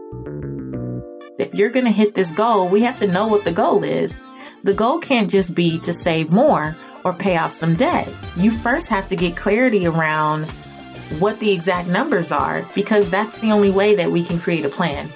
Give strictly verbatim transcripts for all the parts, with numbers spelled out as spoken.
If you're going to hit this goal, we have to know what the goal is. The goal can't just be to save more or pay off some debt. You first have to get clarity around what the exact numbers are, because that's the only way that we can create a plan.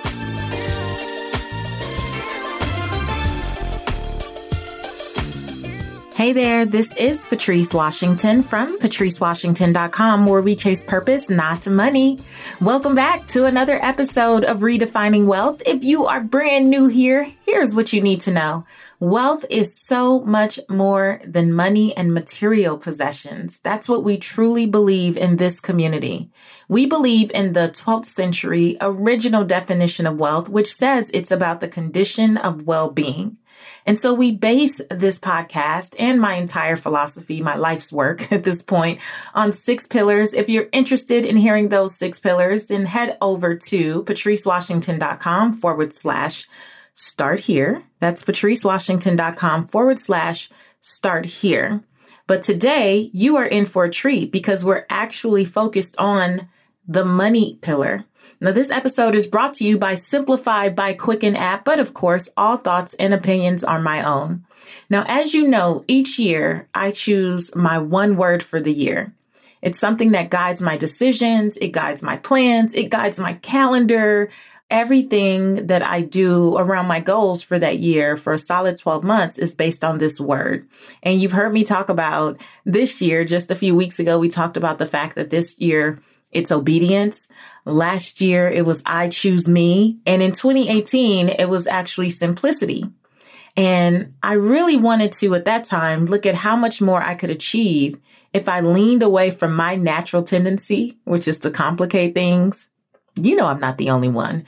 Hey there, this is Patrice Washington from patrice washington dot com, where we chase purpose, not money. Welcome back to another episode of Redefining Wealth. If you are brand new here, here's what you need to know. Wealth is so much more than money and material possessions. That's what we truly believe in this community. We believe in the twelfth century original definition of wealth, which says it's about the condition of well-being. And so we base this podcast and my entire philosophy, my life's work at this point, on six pillars. If you're interested in hearing those six pillars, then head over to patrice washington dot com forward slash start here. That's patrice washington dot com forward slash start here. But today you are in for a treat because we're actually focused on the money pillar. Now, this episode is brought to you by Simplify by Quicken app, but of course, all thoughts and opinions are my own. Now, as you know, each year I choose my one word for the year. It's something that guides my decisions, it guides my plans, it guides my calendar. Everything that I do around my goals for that year for a solid twelve months is based on this word. And you've heard me talk about this year. Just a few weeks ago, we talked about the fact that this year it's obedience. Last year, it was I choose me. And in twenty eighteen, it was actually simplicity. And I really wanted to, at that time, look at how much more I could achieve if I leaned away from my natural tendency, which is to complicate things. You know, I'm not the only one.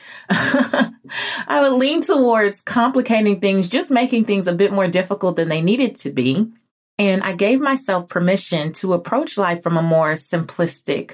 I would lean towards complicating things, just making things a bit more difficult than they needed to be. And I gave myself permission to approach life from a more simplistic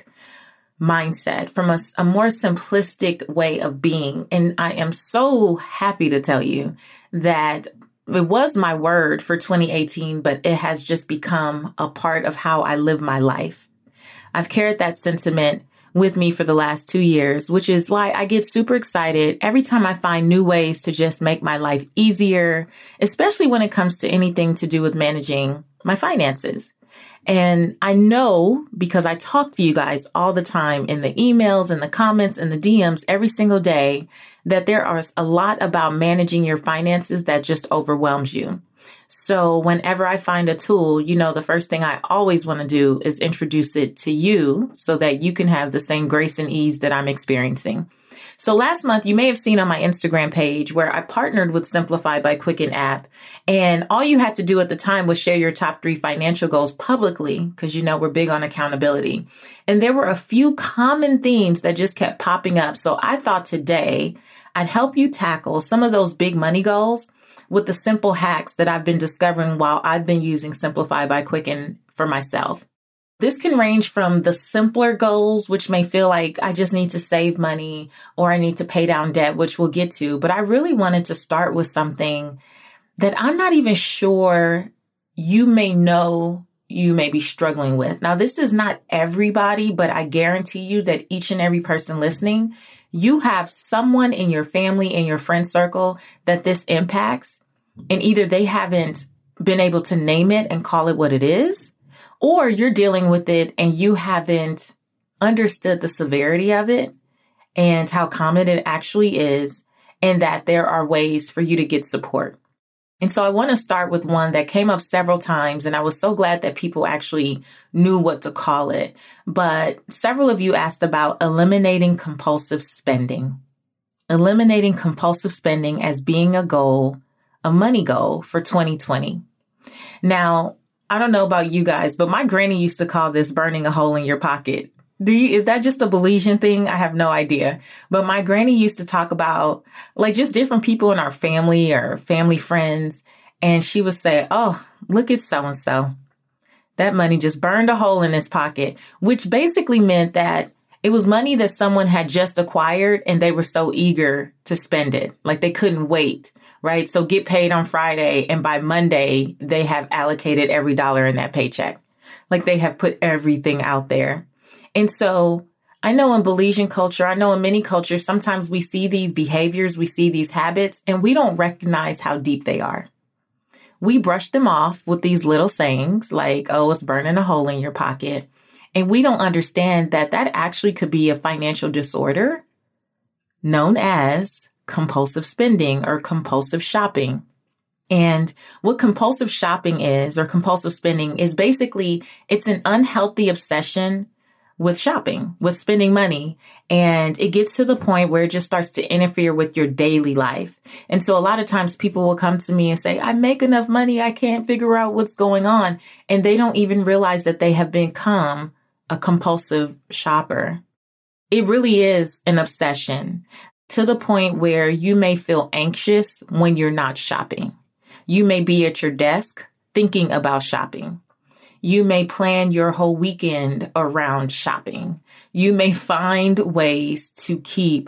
mindset, from a, a more simplistic way of being. And I am so happy to tell you that it was my word for twenty eighteen, but it has just become a part of how I live my life. I've carried that sentiment with me for the last two years, which is why I get super excited every time I find new ways to just make my life easier, especially when it comes to anything to do with managing my finances. And I know, because I talk to you guys all the time in the emails and the comments and the D Ms every single day, that there are a lot about managing your finances that just overwhelms you. So whenever I find a tool, you know, the first thing I always want to do is introduce it to you so that you can have the same grace and ease that I'm experiencing. So last month, you may have seen on my Instagram page where I partnered with Simplify by Quicken app. And all you had to do at the time was share your top three financial goals publicly, because, you know, we're big on accountability. And there were a few common themes that just kept popping up. So I thought today I'd help you tackle some of those big money goals with the simple hacks that I've been discovering while I've been using Simplify by Quicken for myself. This can range from the simpler goals, which may feel like I just need to save money or I need to pay down debt, which we'll get to. But I really wanted to start with something that I'm not even sure you may know you may be struggling with. Now, this is not everybody, but I guarantee you that each and every person listening, you have someone in your family, in your friend circle that this impacts. And either they haven't been able to name it and call it what it is, or you're dealing with it and you haven't understood the severity of it and how common it actually is, and that there are ways for you to get support. And so I want to start with one that came up several times, and I was so glad that people actually knew what to call it. But several of you asked about eliminating compulsive spending. Eliminating compulsive spending as being a goal, a money goal for twenty twenty. Now, I don't know about you guys, but my granny used to call this burning a hole in your pocket. Do you, is that just a Belizean thing? I have no idea. But my granny used to talk about like just different people in our family or family friends. And she would say, oh, look at so-and-so. That money just burned a hole in his pocket, which basically meant that it was money that someone had just acquired and they were so eager to spend it. Like they couldn't wait. Right? So get paid on Friday, and by Monday, they have allocated every dollar in that paycheck. Like they have put everything out there. And so I know in Belizean culture, I know in many cultures, sometimes we see these behaviors, we see these habits, and we don't recognize how deep they are. We brush them off with these little sayings like, oh, it's burning a hole in your pocket. And we don't understand that that actually could be a financial disorder known as compulsive spending or compulsive shopping. And what compulsive shopping is, or compulsive spending, is basically it's an unhealthy obsession with shopping, with spending money. And it gets to the point where it just starts to interfere with your daily life. And so a lot of times people will come to me and say, I make enough money, I can't figure out what's going on. And they don't even realize that they have become a compulsive shopper. It really is an obsession to the point where you may feel anxious when you're not shopping. You may be at your desk thinking about shopping. You may plan your whole weekend around shopping. You may find ways to keep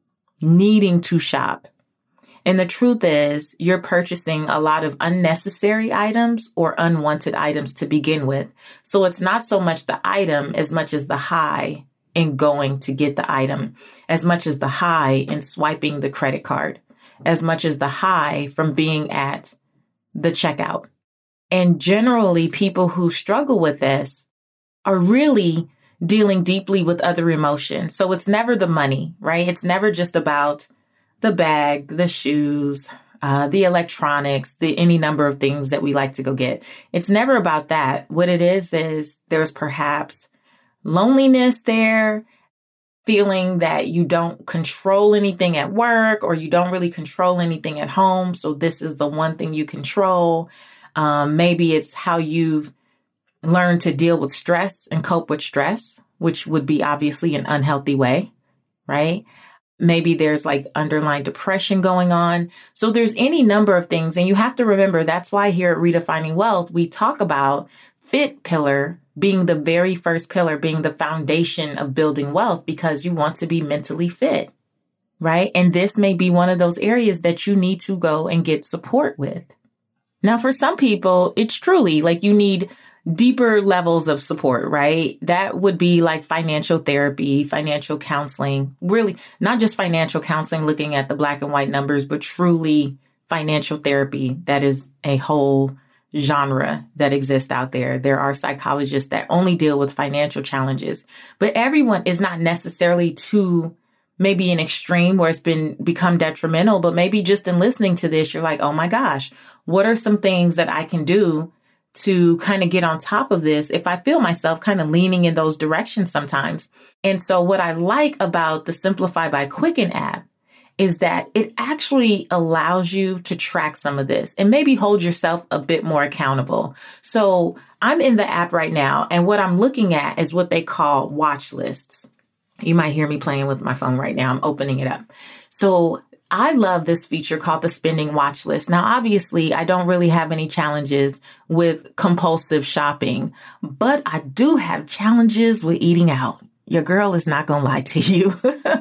needing to shop. And the truth is, you're purchasing a lot of unnecessary items or unwanted items to begin with. So it's not so much the item as much as the high in going to get the item, as much as the high in swiping the credit card, as much as the high from being at the checkout. And generally, people who struggle with this are really dealing deeply with other emotions. So it's never the money, right? It's never just about the bag, the shoes, uh, the electronics, the any number of things that we like to go get. It's never about that. What it is, is there's perhaps loneliness there, feeling that you don't control anything at work or you don't really control anything at home. So this is the one thing you control. Um, maybe it's how you've learned to deal with stress and cope with stress, which would be obviously an unhealthy way, right? Maybe there's like underlying depression going on. So there's any number of things. And you have to remember, that's why here at Redefining Wealth, we talk about fit pillar being the very first pillar, being the foundation of building wealth, because you want to be mentally fit, right? And this may be one of those areas that you need to go and get support with. Now, for some people, it's truly like you need deeper levels of support, right? That would be like financial therapy, financial counseling, really not just financial counseling, looking at the black and white numbers, but truly financial therapy. That is a whole genre that exists out there. There are psychologists that only deal with financial challenges, but everyone is not necessarily to maybe an extreme where it's been become detrimental, but maybe just in listening to this, you're like, oh my gosh, what are some things that I can do to kind of get on top of this if I feel myself kind of leaning in those directions sometimes? And so what I like about the Simplify by Quicken app is that it actually allows you to track some of this and maybe hold yourself a bit more accountable. So I'm in the app right now, and what I'm looking at is what they call watch lists. You might hear me playing with my phone right now. I'm opening it up. So I love this feature called the spending watch list. Now, obviously, I don't really have any challenges with compulsive shopping, but I do have challenges with eating out. Your girl is not going to lie to you.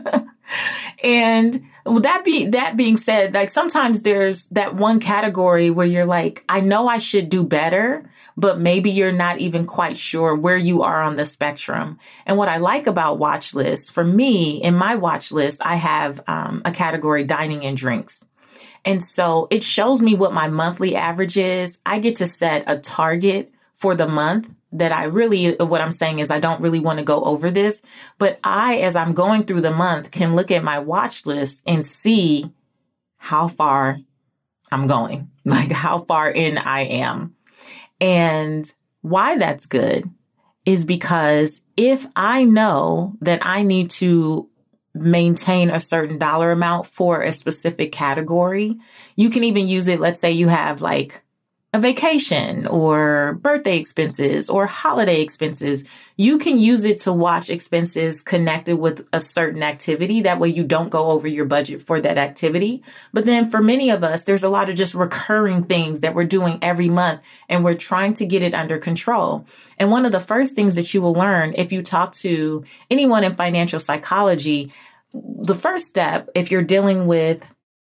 And well, that be that being said, like sometimes there's that one category where you're like, I know I should do better, but maybe you're not even quite sure where you are on the spectrum. And what I like about watch lists, for me, in my watch list, I have um, a category dining and drinks. And so it shows me what my monthly average is. I get to set a target for the month that I really, what I'm saying is I don't really want to go over this, but I, as I'm going through the month, can look at my watch list and see how far I'm going, like how far in I am. And why that's good is because if I know that I need to maintain a certain dollar amount for a specific category, you can even use it. Let's say you have like a vacation or birthday expenses or holiday expenses. You can use it to watch expenses connected with a certain activity. That way you don't go over your budget for that activity. But then for many of us, there's a lot of just recurring things that we're doing every month, and we're trying to get it under control. And one of the first things that you will learn if you talk to anyone in financial psychology, the first step, if you're dealing with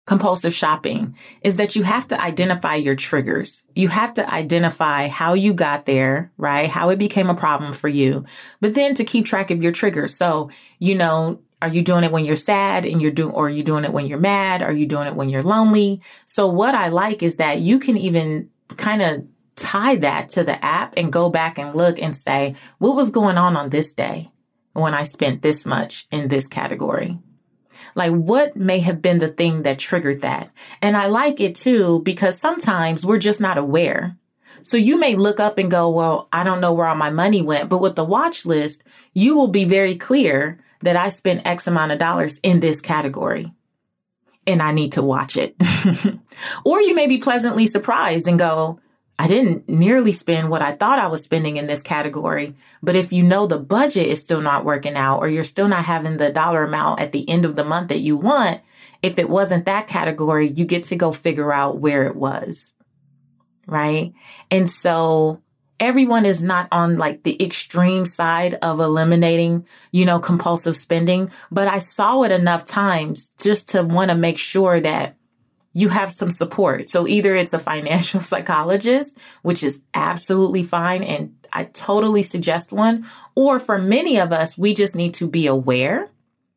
compulsive shopping is that you have to identify your triggers. You have to identify how you got there, right? How it became a problem for you, but then to keep track of your triggers. So, you know, are you doing it when you're sad and you're doing, or are you doing it when you're mad? Are you doing it when you're lonely? So what I like is that you can even kind of tie that to the app and go back and look and say, what was going on on this day when I spent this much in this category? Like, what may have been the thing that triggered that? And I like it too, because sometimes we're just not aware. So you may look up and go, well, I don't know where all my money went. But with the watch list, you will be very clear that I spent X amount of dollars in this category and I need to watch it. Or you may be pleasantly surprised and go, I didn't nearly spend what I thought I was spending in this category. But if you know the budget is still not working out, or you're still not having the dollar amount at the end of the month that you want, if it wasn't that category, you get to go figure out where it was. Right. And so everyone is not on like the extreme side of eliminating, you know, compulsive spending. But I saw it enough times just to want to make sure that you have some support. So either it's a financial psychologist, which is absolutely fine, and I totally suggest one, or for many of us, we just need to be aware,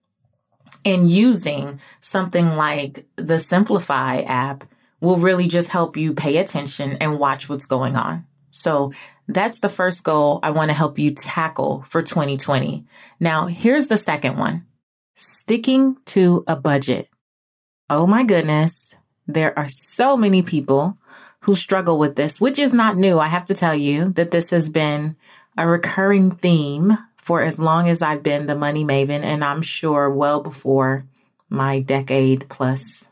and using something like the Simplify app will really just help you pay attention and watch what's going on. So that's the first goal I want to help you tackle for twenty twenty. Now, here's the second one. Sticking to a budget. Oh my goodness. There are so many people who struggle with this, which is not new. I have to tell you that this has been a recurring theme for as long as I've been the Money Maven, and I'm sure well before my decade plus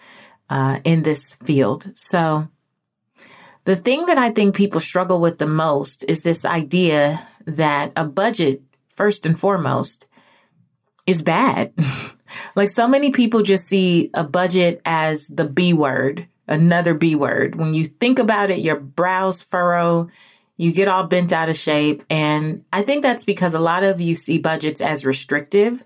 uh, in this field. So the thing that I think people struggle with the most is this idea that a budget, first and foremost, is bad. Like, so many people just see a budget as the B word, another B word. When you think about it, your brows furrow, you get all bent out of shape. And I think that's because a lot of you see budgets as restrictive.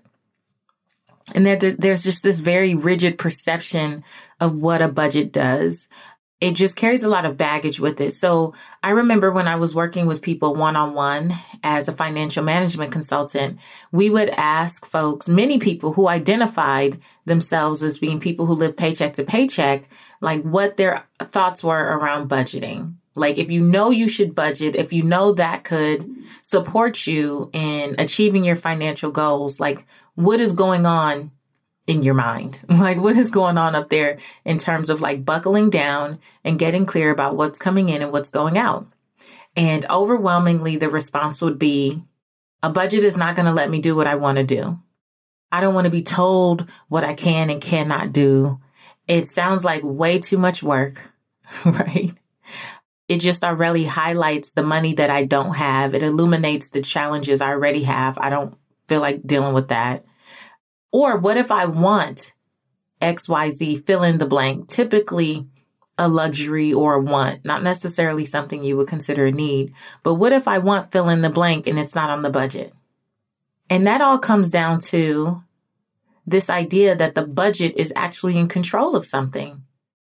And that there's just this very rigid perception of what a budget does. It just carries a lot of baggage with it. So I remember when I was working with people one-on-one as a financial management consultant, we would ask folks, many people who identified themselves as being people who live paycheck to paycheck, like what their thoughts were around budgeting. Like, if you know you should budget, if you know that could support you in achieving your financial goals, like what is going on in your mind? Like, what is going on up there in terms of like buckling down and getting clear about what's coming in and what's going out? And overwhelmingly, the response would be, a budget is not going to let me do what I want to do. I don't want to be told what I can and cannot do. It sounds like way too much work, right? It just already highlights the money that I don't have. It illuminates the challenges I already have. I don't feel like dealing with that. Or what if I want X Y Z, fill in the blank, typically a luxury or a want, not necessarily something you would consider a need. But what if I want fill in the blank and it's not on the budget? And that all comes down to this idea that the budget is actually in control of something.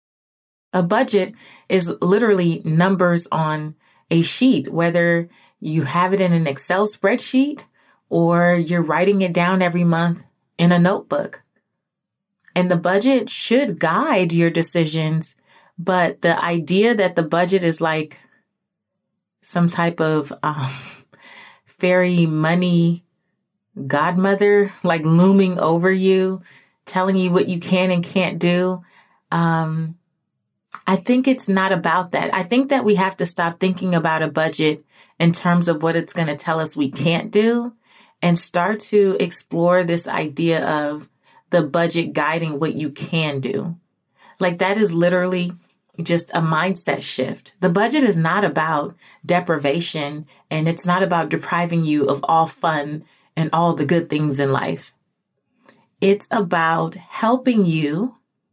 A budget is literally numbers on a sheet, whether you have it in an Excel spreadsheet or you're writing it down every month in a notebook. And the budget should guide your decisions. But the idea that the budget is like some type of um, fairy money godmother, like looming over you, telling you what you can and can't do. Um, I think it's not about that. I think that we have to stop thinking about a budget in terms of what it's going to tell us we can't do, and start to explore this idea of the budget guiding what you can do. Like, that is literally just a mindset shift. The budget is not about deprivation, and it's not about depriving you of all fun and all the good things in life. It's about helping you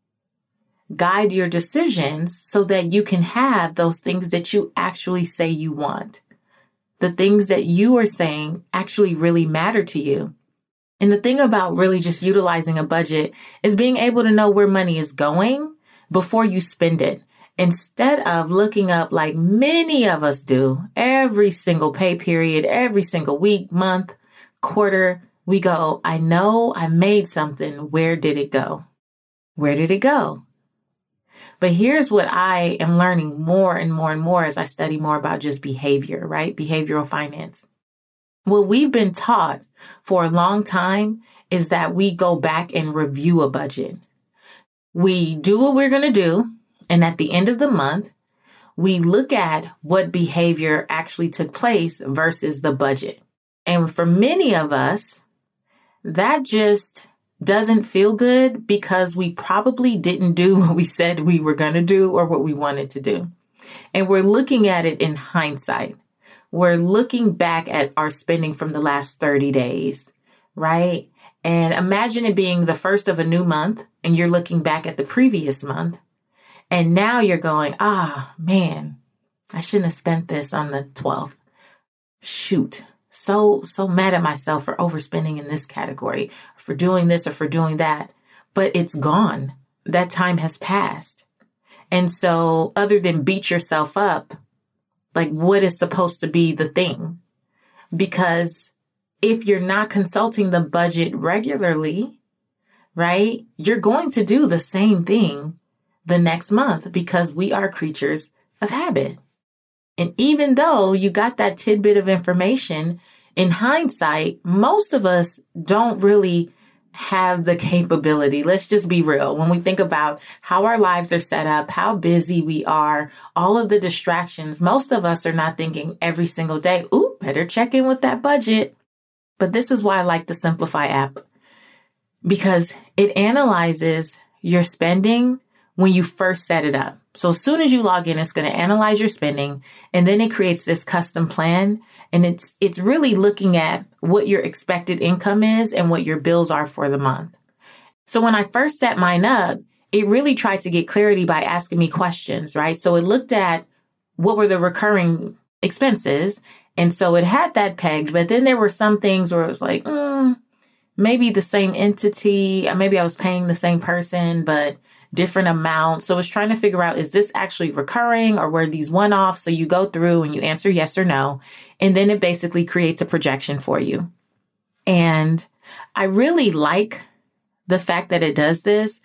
guide your decisions so that you can have those things that you actually say you want. The things that you are saying actually really matter to you. And the thing about really just utilizing a budget is being able to know where money is going before you spend it. Instead of looking up like many of us do every single pay period, every single week, month, quarter, we go, I know I made something. Where did it go? Where did it go? But here's what I am learning more and more and more as I study more about just behavior, right? Behavioral finance. What we've been taught for a long time is that we go back and review a budget. We do what we're going to do. And at the end of the month, we look at what behavior actually took place versus the budget. And for many of us, that just doesn't feel good because we probably didn't do what we said we were going to do or what we wanted to do. And we're looking at it in hindsight. We're looking back at our spending from the last thirty days, right? And imagine it being the first of a new month and you're looking back at the previous month. And now you're going, ah, man, I shouldn't have spent this on the twelfth. Shoot. So, so mad at myself for overspending in this category, for doing this or for doing that. But it's gone. That time has passed. And so other than beat yourself up, like what is supposed to be the thing? Because if you're not consulting the budget regularly, right, you're going to do the same thing the next month because we are creatures of habit. And even though you got that tidbit of information, in hindsight, most of us don't really have the capability. Let's just be real. When we think about how our lives are set up, how busy we are, all of the distractions, most of us are not thinking every single day, ooh, better check in with that budget. But this is why I like the Simplify app, because it analyzes your spending when you first set it up. So as soon as you log in, it's going to analyze your spending, and then it creates this custom plan. And it's it's really looking at what your expected income is and what your bills are for the month. So when I first set mine up, it really tried to get clarity by asking me questions, right? So it looked at what were the recurring expenses. And so it had that pegged, but then there were some things where it was like, mm, maybe the same entity, maybe I was paying the same person, but different amounts. So it's trying to figure out, is this actually recurring or were these one-offs? So you go through and you answer yes or no. And then it basically creates a projection for you. And I really like the fact that it does this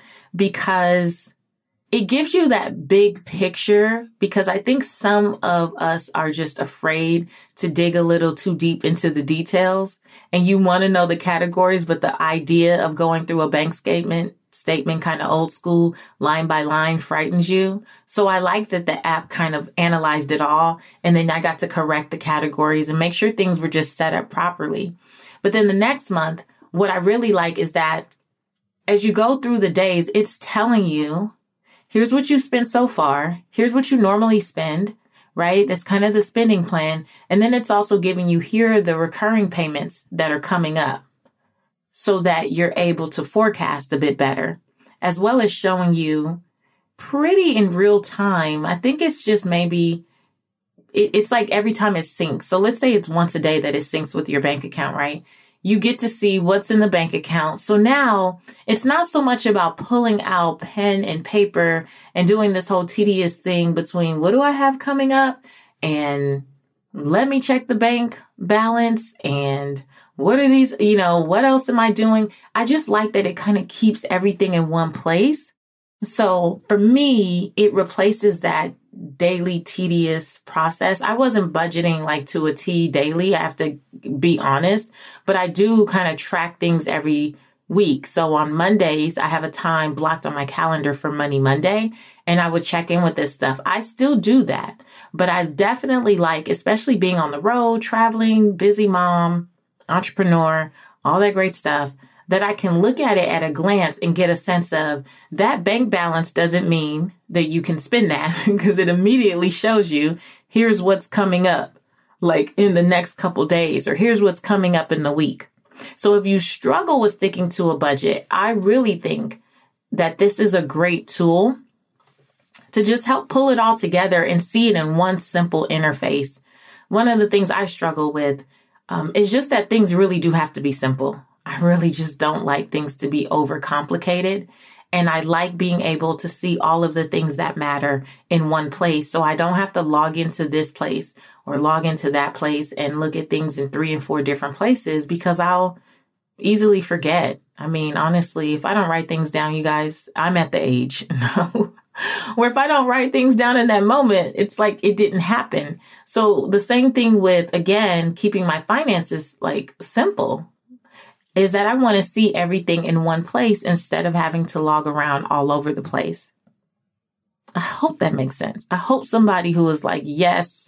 because it gives you that big picture, because I think some of us are just afraid to dig a little too deep into the details, and you want to know the categories, but the idea of going through a bank statement statement kind of old school, line by line, frightens you. So I like that the app kind of analyzed it all, and then I got to correct the categories and make sure things were just set up properly. But then the next month, what I really like is that as you go through the days, it's telling you, here's what you spent so far. Here's what you normally spend, right? That's kind of the spending plan. And then it's also giving you, here are the recurring payments that are coming up so that you're able to forecast a bit better, as well as showing you pretty in real time. I think it's just maybe, it, it's like every time it syncs. So let's say it's once a day that it syncs with your bank account, right? You get to see what's in the bank account. So now it's not so much about pulling out pen and paper and doing this whole tedious thing between what do I have coming up and let me check the bank balance and what are these, you know, what else am I doing? I just like that it kind of keeps everything in one place. So for me, it replaces that daily tedious process. I wasn't budgeting like to a T daily, I have to be honest, but I do kind of track things every week. So on Mondays, I have a time blocked on my calendar for Money Monday, and I would check in with this stuff. I still do that, but I definitely like, especially being on the road, traveling, busy mom, entrepreneur, all that great stuff, that I can look at it at a glance and get a sense of that bank balance doesn't mean that you can spend that, because it immediately shows you, here's what's coming up like in the next couple days, or here's what's coming up in the week. So if you struggle with sticking to a budget, I really think that this is a great tool to just help pull it all together and see it in one simple interface. One of the things I struggle with um, is just that things really do have to be simple. I really just don't like things to be overcomplicated. And I like being able to see all of the things that matter in one place. So I don't have to log into this place or log into that place and look at things in three and four different places because I'll easily forget. I mean, honestly, if I don't write things down, you guys, I'm at the age now where if I don't write things down in that moment, it's like it didn't happen. So the same thing with, again, keeping my finances like simple is that I want to see everything in one place instead of having to log around all over the place. I hope that makes sense. I hope somebody who is like, yes,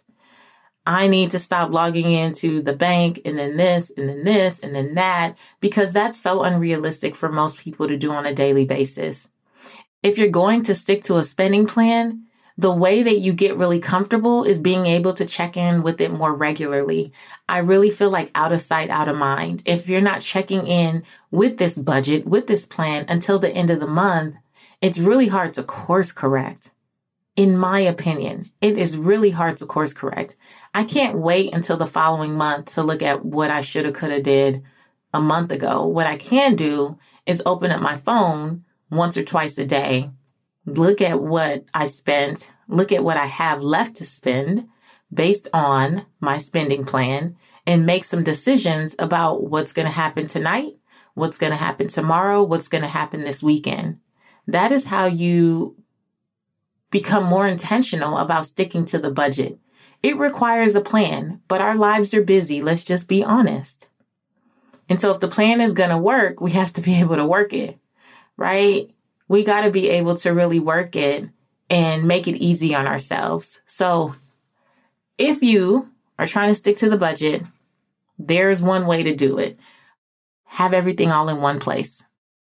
I need to stop logging into the bank and then this and then this and then that, because that's so unrealistic for most people to do on a daily basis. If you're going to stick to a spending plan, the way that you get really comfortable is being able to check in with it more regularly. I really feel like out of sight, out of mind. If you're not checking in with this budget, with this plan until the end of the month, it's really hard to course correct. In my opinion, it is really hard to course correct. I can't wait until the following month to look at what I should have, could have did a month ago. What I can do is open up my phone once or twice a day, look at what I spent, look at what I have left to spend based on my spending plan, and make some decisions about what's going to happen tonight, what's going to happen tomorrow, what's going to happen this weekend. That is how you become more intentional about sticking to the budget. It requires a plan, but our lives are busy. Let's just be honest. And so if the plan is going to work, we have to be able to work it, right? We got to be able to really work it and make it easy on ourselves. So if you are trying to stick to the budget, there's one way to do it. Have everything all in one place.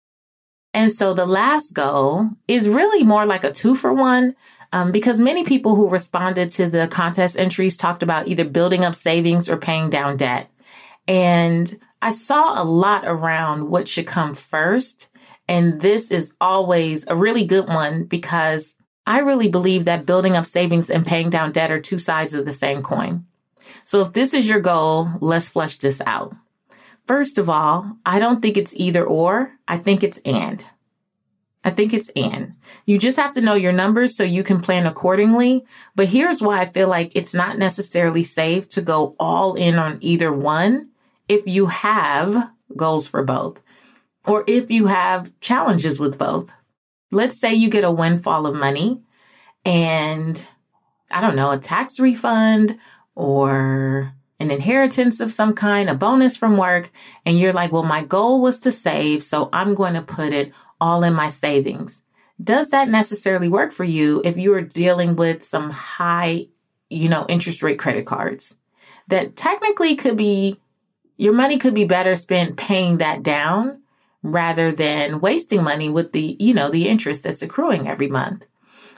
And so the last goal is really more like a two for one, um, because many people who responded to the contest entries talked about either building up savings or paying down debt. And I saw a lot around what should come first. And this is always a really good one because I really believe that building up savings and paying down debt are two sides of the same coin. So if this is your goal, let's flesh this out. First of all, I don't think it's either or. I think it's and. I think it's and. You just have to know your numbers so you can plan accordingly. But here's why I feel like it's not necessarily safe to go all in on either one if you have goals for both, or if you have challenges with both. Let's say you get a windfall of money and, I don't know, a tax refund or an inheritance of some kind, a bonus from work, and you're like, well, my goal was to save, so I'm going to put it all in my savings. Does that necessarily work for you if you are dealing with some high, you know, interest rate credit cards that technically could be, your money could be better spent paying that down rather than wasting money with the, you know, the interest that's accruing every month?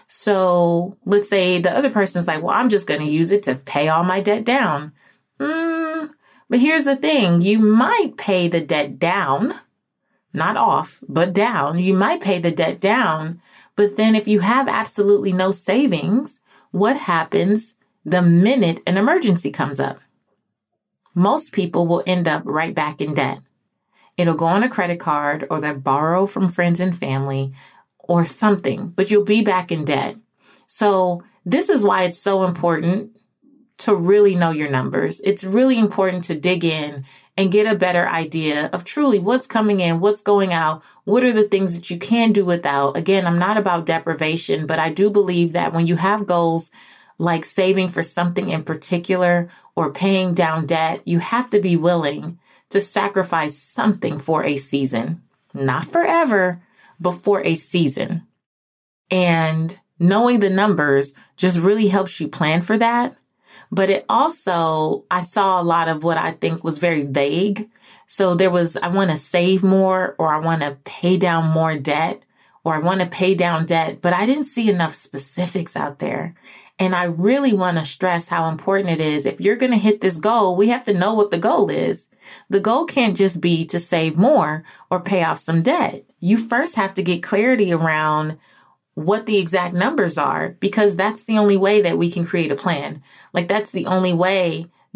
So let's say the other person's like, well, I'm just going to use it to pay all my debt down. Mm, but here's the thing. You might pay the debt down, not off, but down. You might pay the debt down. But then if you have absolutely no savings, what happens the minute an emergency comes up? Most people will end up right back in debt. It'll go on a credit card or they'll borrow from friends and family or something, but you'll be back in debt. So this is why it's so important to really know your numbers. It's really important to dig in and get a better idea of truly what's coming in, what's going out, what are the things that you can do without. Again, I'm not about deprivation, but I do believe that when you have goals like saving for something in particular or paying down debt, you have to be willing to sacrifice something for a season, not forever, but for a season. And knowing the numbers just really helps you plan for that. But it also, I saw a lot of what I think was very vague. So there was, I want to save more, or I want to pay down more debt, or I want to pay down debt, but I didn't see enough specifics out there. And I really want to stress how important it is. If you're going to hit this goal, we have to know what the goal is. The goal can't just be to save more or pay off some debt. You first have to get clarity around what the exact numbers are, because that's the only way that we can create a plan. Like that's the only way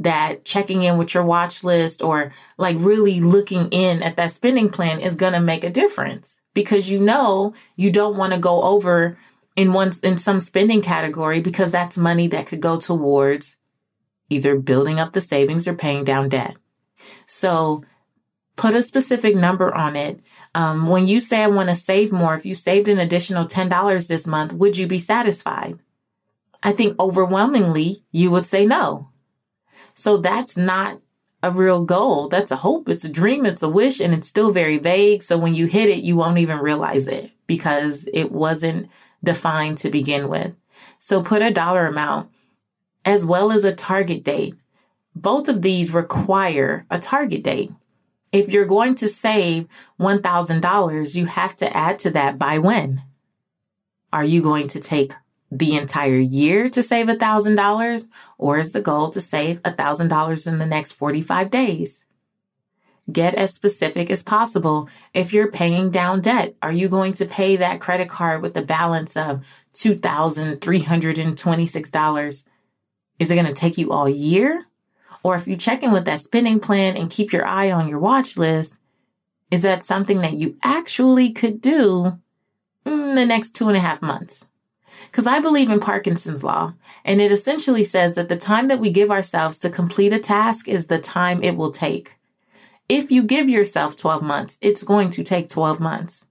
that checking in with your watch list or like really looking in at that spending plan is going to make a difference, because you know you don't want to go over in one in some spending category, because that's money that could go towards either building up the savings or paying down debt. So put a specific number on it. Um, when you say I want to save more, if you saved an additional ten dollars this month, would you be satisfied? I think overwhelmingly you would say no. So that's not a real goal. That's a hope. It's a dream. It's a wish. And it's still very vague. So when you hit it, you won't even realize it because it wasn't defined to begin with. So put a dollar amount as well as a target date. Both of these require a target date. If you're going to save one thousand dollars, you have to add to that by when. Are you going to take the entire year to save one thousand dollars, or is the goal to save one thousand dollars in the next forty-five days? Get as specific as possible. If you're paying down debt, are you going to pay that credit card with a balance of two thousand three hundred twenty-six dollars? Is it going to take you all year? Or if you check in with that spending plan and keep your eye on your watch list, is that something that you actually could do in the next two and a half months? Because I believe in Parkinson's law, and it essentially says that the time that we give ourselves to complete a task is the time it will take. If you give yourself twelve months, it's going to take twelve months.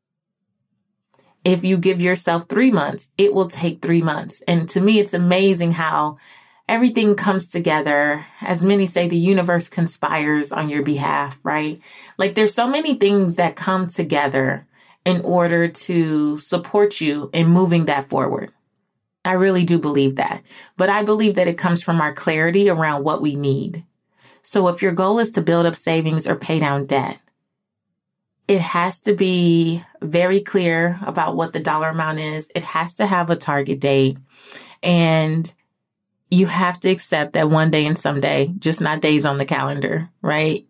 If you give yourself three months, it will take three months. And to me, it's amazing how everything comes together. As many say, the universe conspires on your behalf, right? Like there's so many things that come together in order to support you in moving that forward. I really do believe that. But I believe that it comes from our clarity around what we need. So if your goal is to build up savings or pay down debt, it has to be very clear about what the dollar amount is. It has to have a target date. And you have to accept that one day and someday, just not days on the calendar, right?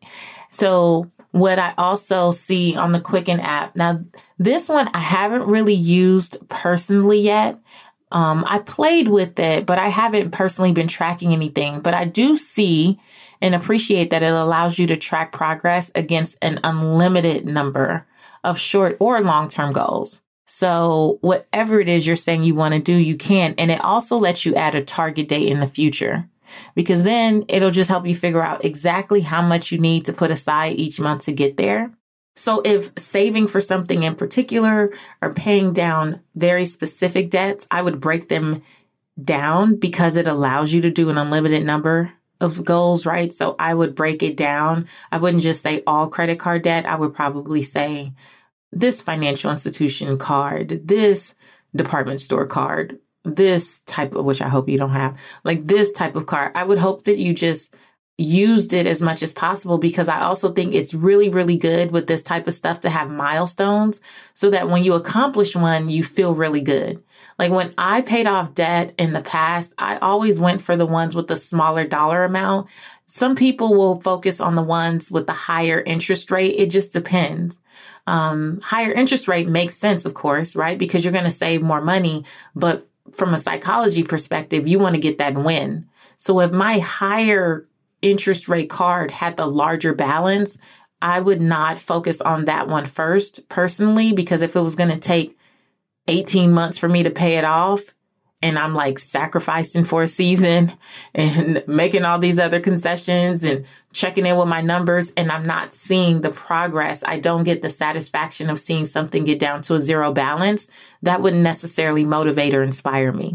So what I also see on the Quicken app, now this one I haven't really used personally yet. Um, I played with it, but I haven't personally been tracking anything. But I do see and appreciate that it allows you to track progress against an unlimited number of short or long-term goals. So whatever it is you're saying you want to do, you can. And it also lets you add a target date in the future, because then it'll just help you figure out exactly how much you need to put aside each month to get there. So if saving for something in particular or paying down very specific debts, I would break them down because it allows you to do an unlimited number of goals, right? So I would break it down. I wouldn't just say all credit card debt. I would probably say this financial institution card, this department store card, this type of, which I hope you don't have, like this type of card. I would hope that you just used it as much as possible, because I also think it's really, really good with this type of stuff to have milestones so that when you accomplish one, you feel really good. Like when I paid off debt in the past, I always went for the ones with the smaller dollar amount. Some people will focus on the ones with the higher interest rate. It just depends. Um, higher interest rate makes sense, of course, right? Because you're going to save more money. But from a psychology perspective, you want to get that win. So if my higher interest rate card had the larger balance, I would not focus on that one first personally, because if it was going to take eighteen months for me to pay it off, and I'm like sacrificing for a season and making all these other concessions and checking in with my numbers, and I'm not seeing the progress, I don't get the satisfaction of seeing something get down to a zero balance, that wouldn't necessarily motivate or inspire me.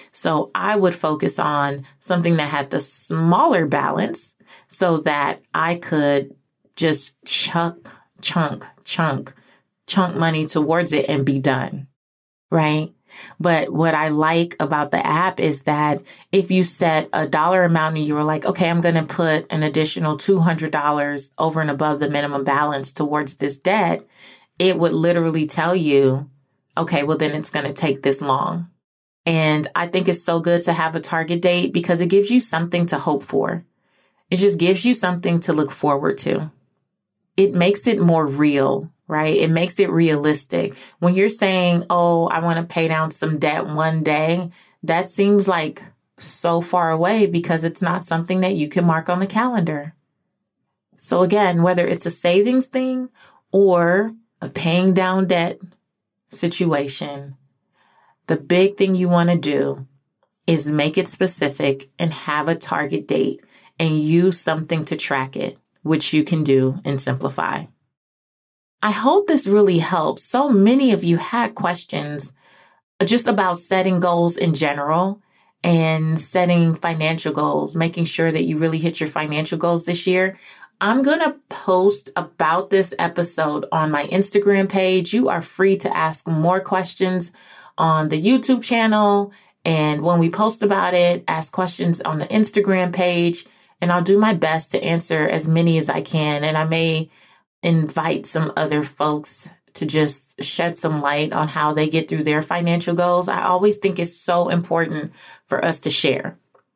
So I would focus on something that had the smaller balance so that I could just chunk, chunk, chunk, chunk money towards it and be done, right? But what I like about the app is that if you set a dollar amount and you were like, okay, I'm going to put an additional two hundred dollars over and above the minimum balance towards this debt, it would literally tell you, okay, well, then it's going to take this long. And I think it's so good to have a target date because it gives you something to hope for. It just gives you something to look forward to. It makes it more real, right? It makes it realistic. When you're saying, oh, I want to pay down some debt one day, that seems like so far away because it's not something that you can mark on the calendar. So again, whether it's a savings thing or a paying down debt situation, the big thing you want to do is make it specific and have a target date and use something to track it, which you can do in Simplify. I hope this really helps. So many of you had questions just about setting goals in general and setting financial goals, making sure that you really hit your financial goals this year. I'm going to post about this episode on my Instagram page. You are free to ask more questions on the YouTube channel. And when we post about it, ask questions on the Instagram page. And I'll do my best to answer as many as I can. And I may invite some other folks to just shed some light on how they get through their financial goals. I always think it's so important for us to share.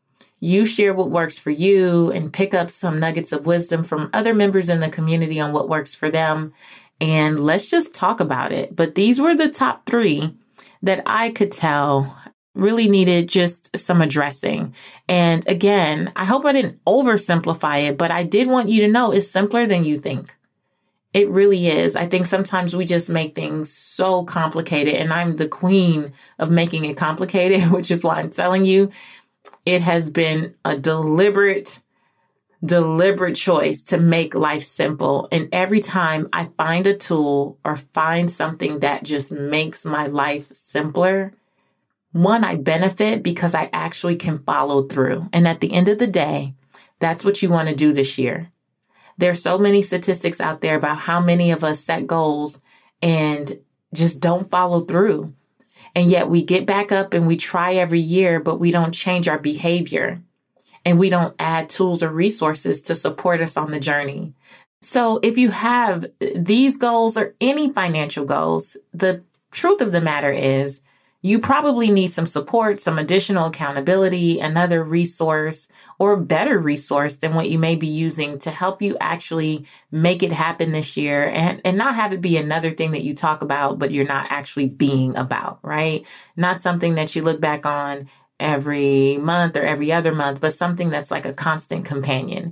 You share what works for you and pick up some nuggets of wisdom from other members in the community on what works for them. And let's just talk about it. But these were the top three that I could tell really needed just some addressing. And again, I hope I didn't oversimplify it, but I did want you to know it's simpler than you think. It really is. I think sometimes we just make things so complicated, and I'm the queen of making it complicated, which is why I'm telling you it has been a deliberate, deliberate choice to make life simple. And every time I find a tool or find something that just makes my life simpler, one, I benefit because I actually can follow through. And at the end of the day, that's what you want to do this year. There's so many statistics out there about how many of us set goals and just don't follow through. And yet we get back up and we try every year, but we don't change our behavior and we don't add tools or resources to support us on the journey. So if you have these goals or any financial goals, the truth of the matter is you probably need some support, some additional accountability, another resource or better resource than what you may be using to help you actually make it happen this year and, and not have it be another thing that you talk about, but you're not actually being about, right? Not something that you look back on every month or every other month, but something that's like a constant companion.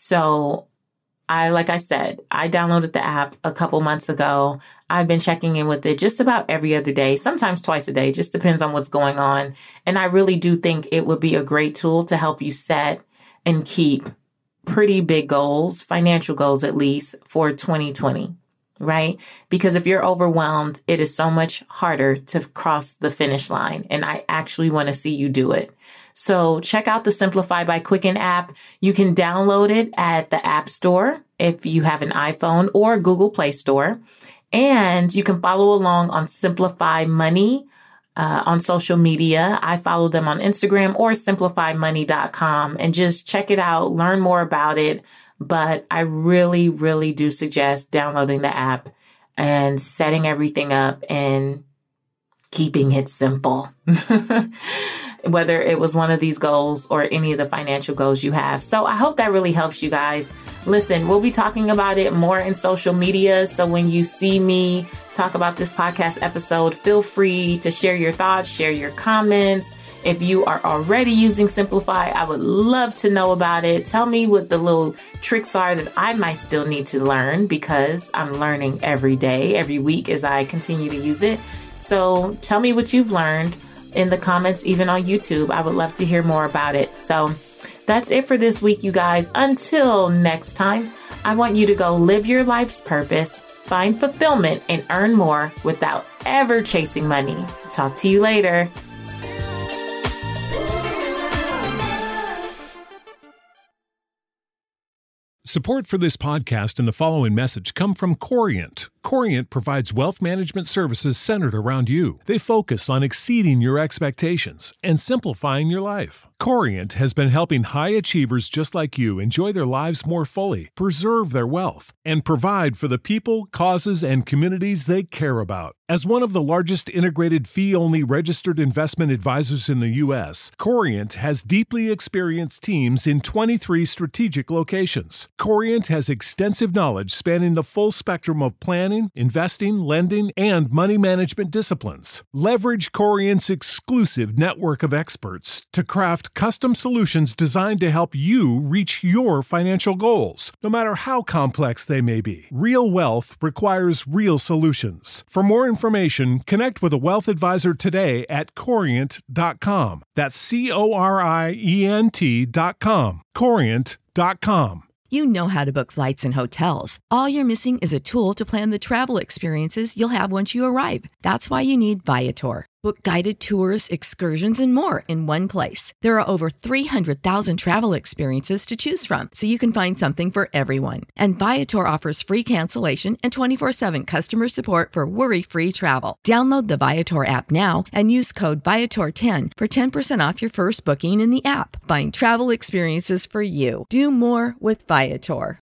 So I, like I said, I downloaded the app a couple months ago. I've been checking in with it just about every other day, sometimes twice a day, just depends on what's going on. And I really do think it would be a great tool to help you set and keep pretty big goals, financial goals at least, for twenty twenty, right? Because if you're overwhelmed, it is so much harder to cross the finish line. And I actually want to see you do it. So check out the Simplify by Quicken app. You can download it at the App Store if you have an iPhone or Google Play Store. And you can follow along on Simplify Money uh, on social media. I follow them on Instagram or simplify money dot com and just check it out, learn more about it. But I really, really do suggest downloading the app and setting everything up and keeping it simple. Whether it was one of these goals or any of the financial goals you have. So I hope that really helps you guys. Listen, we'll be talking about it more in social media. So when you see me talk about this podcast episode, feel free to share your thoughts, share your comments. If you are already using Simplify, I would love to know about it. Tell me what the little tricks are that I might still need to learn because I'm learning every day, every week as I continue to use it. So tell me what you've learned in the comments, even on YouTube. I would love to hear more about it. So that's it for this week, you guys. Until next time, I want you to go live your life's purpose, find fulfillment, and earn more without ever chasing money. Talk to you later. Support for this podcast and the following message come from Corient. Corient provides wealth management services centered around you. They focus on exceeding your expectations and simplifying your life. Corient has been helping high achievers just like you enjoy their lives more fully, preserve their wealth, and provide for the people, causes, and communities they care about. As one of the largest integrated fee-only registered investment advisors in the U S, Corient has deeply experienced teams in twenty-three strategic locations. Corient has extensive knowledge spanning the full spectrum of planning, planning, investing, lending, and money management disciplines. Leverage Corient's exclusive network of experts to craft custom solutions designed to help you reach your financial goals, no matter how complex they may be. Real wealth requires real solutions. For more information, connect with a wealth advisor today at corient dot com. That's C O R I E N T dot com. corient dot com. You know how to book flights and hotels. All you're missing is a tool to plan the travel experiences you'll have once you arrive. That's why you need Viator. Book guided tours, excursions, and more in one place. There are over three hundred thousand travel experiences to choose from, so you can find something for everyone. And Viator offers free cancellation and twenty-four seven customer support for worry-free travel. Download the Viator app now and use code Viator ten for ten percent off your first booking in the app. Find travel experiences for you. Do more with Viator.